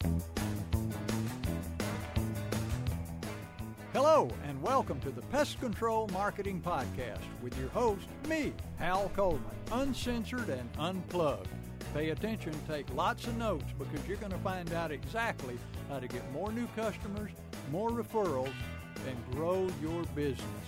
Hello, and welcome to the Pest Control Marketing Podcast with your host, me, Hal Coleman, uncensored and unplugged. Pay attention, take lots of notes, because you're going to find out exactly how to get more new customers, more referrals, and grow your business.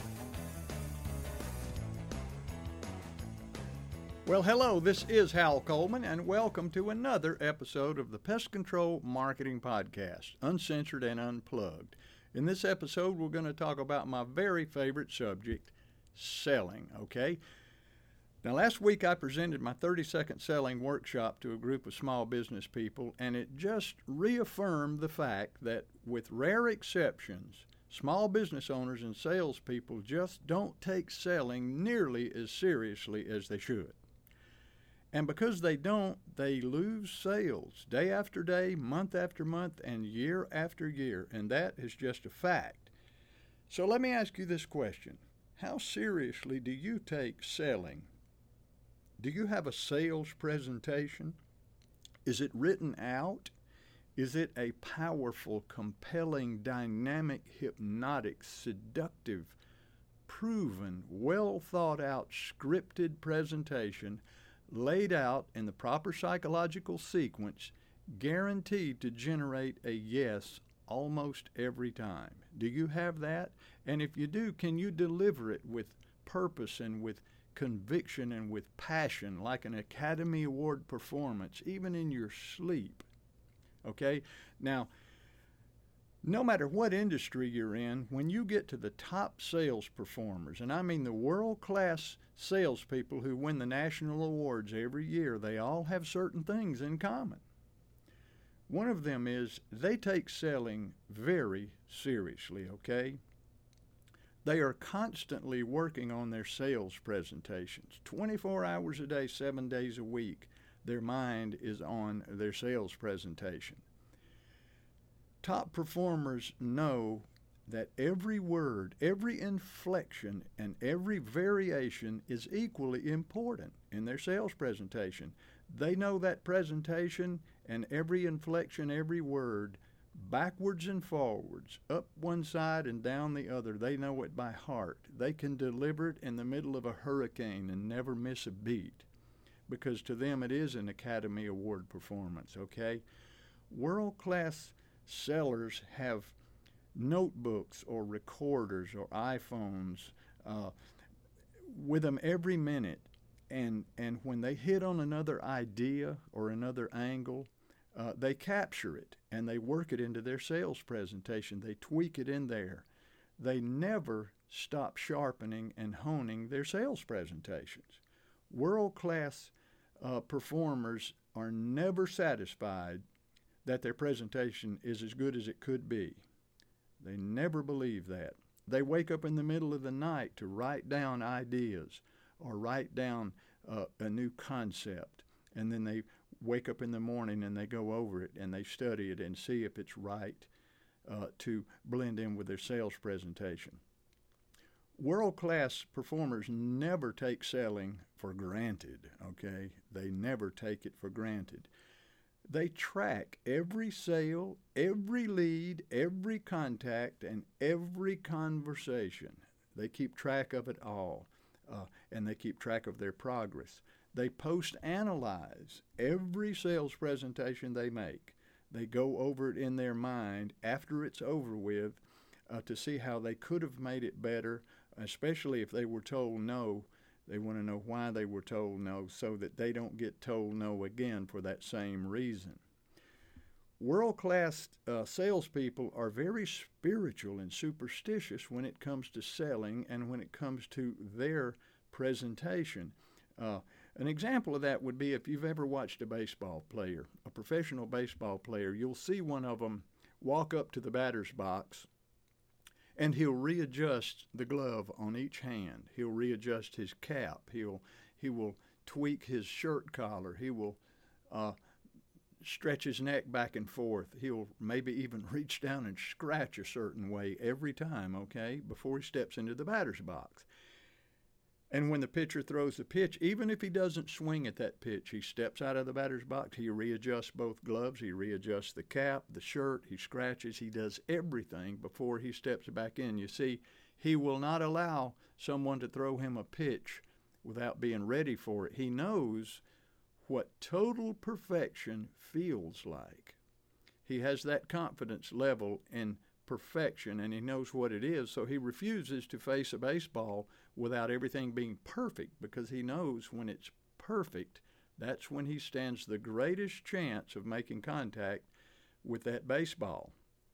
Well, hello, this is Hal Coleman, and welcome to another episode of the Pest Control Marketing Podcast, uncensored and unplugged. In this episode, we're going to talk about my very favorite subject, selling, okay? Now, last week I presented my 30-second selling workshop to a group of small business people, and it just reaffirmed the fact that, with rare exceptions, small business owners and salespeople just don't take selling nearly as seriously as they should. And because they don't, they lose sales day after day, month after month, and year after year. And that is just a fact. So let me ask you this question. How seriously do you take selling? Do you have a sales presentation? Is it written out? Is it a powerful, compelling, dynamic, hypnotic, seductive, proven, well thought out, scripted presentation laid out in the proper psychological sequence, guaranteed to generate a yes almost every time? Do you have that? And if you do, can you deliver it with purpose and with conviction and with passion, like an Academy Award performance, even in your sleep? Okay? Now, no matter what industry you're in, when you get to the top sales performers, and I mean the world-class salespeople who win the national awards every year, they all have certain things in common. One of them is they take selling very seriously, okay? They are constantly working on their sales presentations. 24 hours a day, 7 days a week, their mind is on their sales presentation. Top performers know that every word, every inflection, and every variation is equally important in their sales presentation. They know that presentation and every inflection, every word, backwards and forwards, up one side and down the other. They know it by heart. They can deliver it in the middle of a hurricane and never miss a beat, because to them it is an Academy Award performance, okay? World-class sellers have notebooks or recorders or iPhones with them every minute, and when they hit on another idea or another angle, they capture it and they work it into their sales presentation. They tweak it in there. They never stop sharpening and honing their sales presentations. World-class performers are never satisfied that their presentation is as good as it could be. They never believe that. They wake up in the middle of the night to write down ideas or write down a new concept, and then they wake up in the morning and they go over it and they study it and see if it's right to blend in with their sales presentation. World-class performers never take selling for granted, okay? They never take it for granted. They track every sale, every lead, every contact, and every conversation. They keep track of it all, and they keep track of their progress. They post-analyze every sales presentation they make. They go over it in their mind after it's over with to see how they could have made it better, especially if they were told no. They want to know why they were told no so that they don't get told no again for that same reason. World-class salespeople are very spiritual and superstitious when it comes to selling and when it comes to their presentation. An example of that would be if you've ever watched a baseball player, a professional baseball player, you'll see one of them walk up to the batter's box and he'll readjust the glove on each hand. He'll readjust his cap. He will tweak his shirt collar. He will stretch his neck back and forth. He'll maybe even reach down and scratch a certain way every time, okay, before he steps into the batter's box. And when the pitcher throws the pitch, even if he doesn't swing at that pitch, he steps out of the batter's box, he readjusts both gloves, he readjusts the cap, the shirt, he scratches, he does everything before he steps back in. You see, he will not allow someone to throw him a pitch without being ready for it. He knows what total perfection feels like. He has that confidence level in perfection, and he knows what it is, so he refuses to face a baseball without everything being perfect, because he knows when it's perfect, that's when he stands the greatest chance of making contact with that baseball.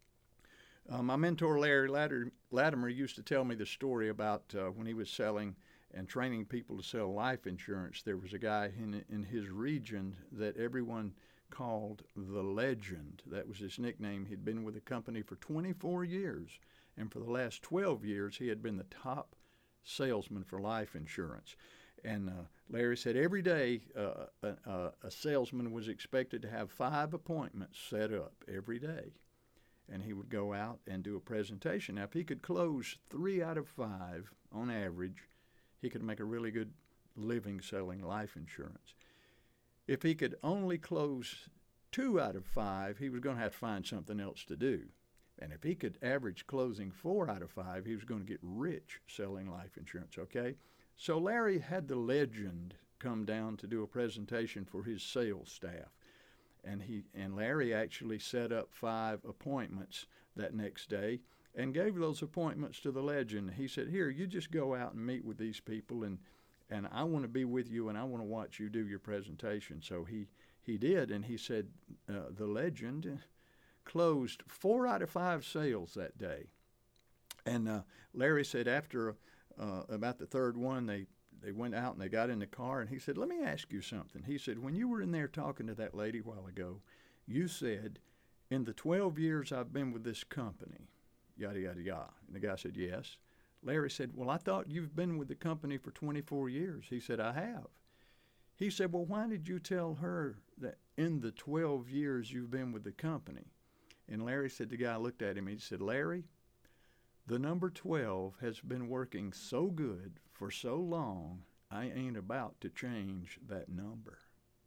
My mentor, Larry Latimer, used to tell me the story about when he was selling and training people to sell life insurance. There was a guy in his region that everyone called the Legend. That was his nickname. He'd been with the company for 24 years, and for the last 12 years he had been the top salesman for life insurance. And Larry said every day a salesman was expected to have 5 appointments set up every day, and he would go out and do a presentation. Now, if he could close 3 out of 5 on average, he could make a really good living selling life insurance. If he could only close 2 out of 5, he was going to have to find something else to do. And if he could average closing 4 out of 5, he was going to get rich selling life insurance, okay? So Larry had the Legend come down to do a presentation for his sales staff. And Larry actually set up 5 appointments that next day and gave those appointments to the Legend. He said, here, you just go out and meet with these people, and I want to be with you, and I want to watch you do your presentation. So he did, and he said the Legend closed 4 out of 5 sales that day. And Larry said after about the third one, they went out and they got in the car, and he said, let me ask you something. He said, when you were in there talking to that lady a while ago, you said, in the 12 years I've been with this company, yada, yada, yada. And the guy said, yes. Larry said, well, I thought you've been with the company for 24 years. He said, I have. He said, well, why did you tell her that in the 12 years you've been with the company? And Larry said, the guy looked at him, he said, Larry, the number 12 has been working so good for so long, I ain't about to change that number.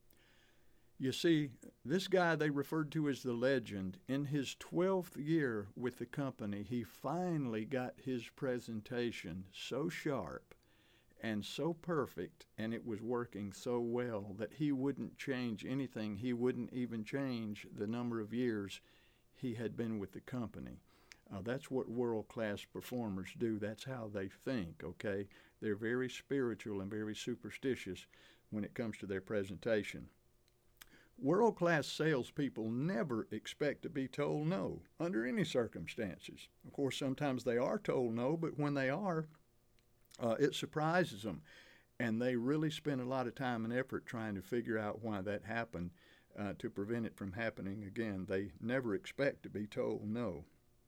You see, this guy they referred to as the Legend, in his 12th year with the company, he finally got his presentation so sharp and so perfect, and it was working so well that he wouldn't change anything. He wouldn't even change the number of years he had been with the company. That's what world-class performers do. That's how they think, okay? They're very spiritual and very superstitious when it comes to their presentation. World-class salespeople never expect to be told no under any circumstances. Of course, sometimes they are told no, but when they are, it surprises them. And they really spend a lot of time and effort trying to figure out why that happened to prevent it from happening again. They never expect to be told no.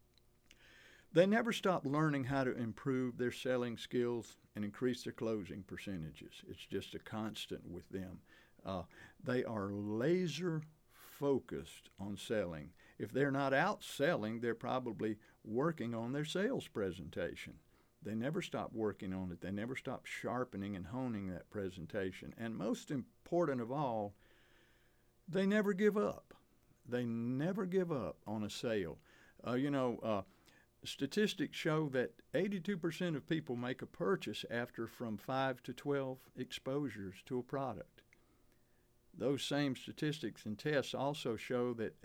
They never stop learning how to improve their selling skills and increase their closing percentages. It's just a constant with them. They are laser focused on selling. If they're not out selling, they're probably working on their sales presentation. They never stop working on it. They never stop sharpening and honing that presentation. And most important of all, they never give up. They never give up on a sale. Statistics show that 82% of people make a purchase after from 5 to 12 exposures to a product. Those same statistics and tests also show that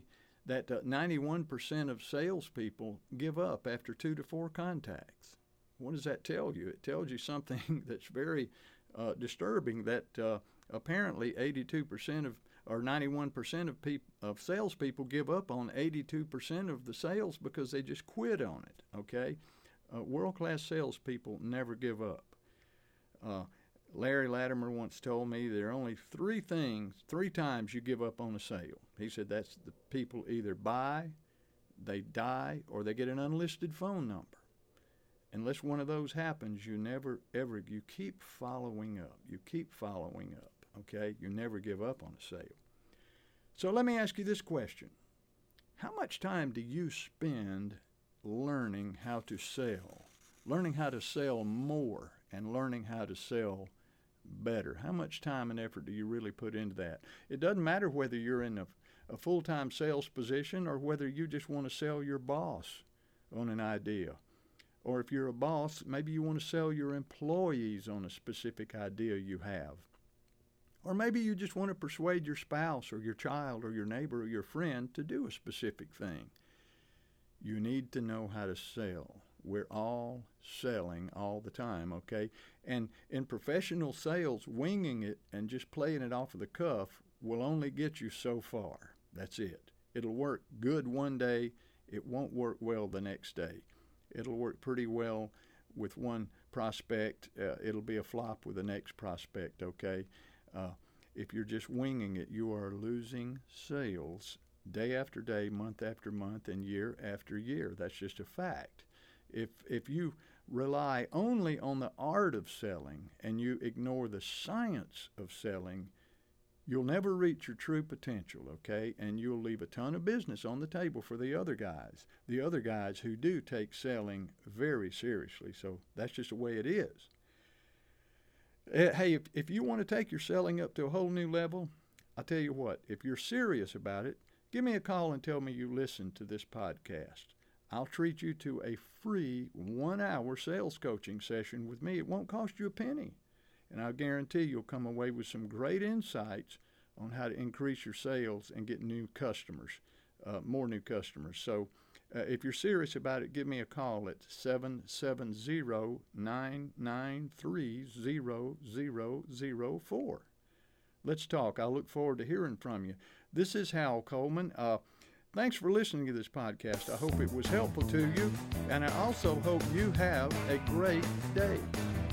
91% of salespeople give up after 2 to 4 contacts. What does that tell you? It tells you something that's very disturbing, that apparently 82% or 91% of salespeople give up on 82% of the sales because they just quit on it, okay? World-class salespeople never give up. Larry Latimer once told me there are only 3 times you give up on a sale. He said that's the people either buy, they die, or they get an unlisted phone number. Unless one of those happens, you keep following up. You keep following up, okay? You never give up on a sale. So let me ask you this question. How much time do you spend learning how to sell more and learning how to sell better? How much time and effort do you really put into that? It doesn't matter whether you're in a full-time sales position or whether you just want to sell your boss on an idea. Or if you're a boss, maybe you want to sell your employees on a specific idea you have. Or maybe you just want to persuade your spouse or your child or your neighbor or your friend to do a specific thing. You need to know how to sell. We're all selling all the time, okay? And in professional sales, winging it and just playing it off of the cuff will only get you so far. That's it. It'll work good one day. It won't work well the next day. It'll work pretty well with one prospect. It'll be a flop with the next prospect, okay? If you're just winging it, you are losing sales day after day, month after month, and year after year. That's just a fact. If you rely only on the art of selling and you ignore the science of selling, you'll never reach your true potential, okay? And you'll leave a ton of business on the table for the other guys who do take selling very seriously. So that's just the way it is. Hey, if you want to take your selling up to a whole new level, I'll tell you what, if you're serious about it, give me a call and tell me you listened to this podcast. I'll treat you to a free 1-hour sales coaching session with me. It won't cost you a penny. And I guarantee you'll come away with some great insights on how to increase your sales and get new customers, more new customers. So if you're serious about it, give me a call at 770-993-0004. Let's talk. I look forward to hearing from you. This is Hal Coleman. Thanks for listening to this podcast. I hope it was helpful to you, and I also hope you have a great day.